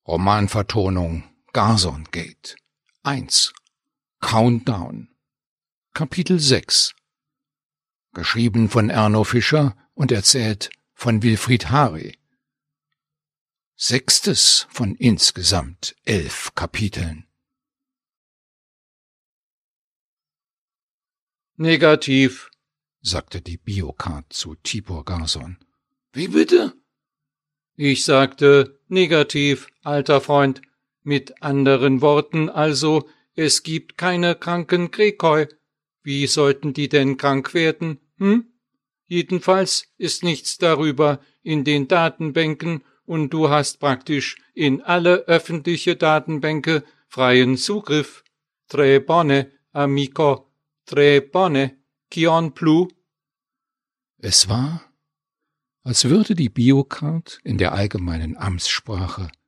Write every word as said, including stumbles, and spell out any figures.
Romanvertonung Garson Gate eins Countdown Kapitel sechs Geschrieben von Erno Fischer und erzählt von Wilfried Hari. Sechstes von insgesamt elf Kapiteln. Negativ, sagte die Biocard zu Tibor Garson. Wie bitte? Ich sagte negativ, alter Freund. Mit anderen Worten also, es gibt keine kranken Krekoi. Wie sollten die denn krank werden, hm? Jedenfalls ist nichts darüber in den Datenbänken und du hast praktisch in alle öffentliche Datenbänke freien Zugriff. Tre bone, amico, tre bone, Kion plu. Es war, als würde die Biocard in der allgemeinen Amtssprache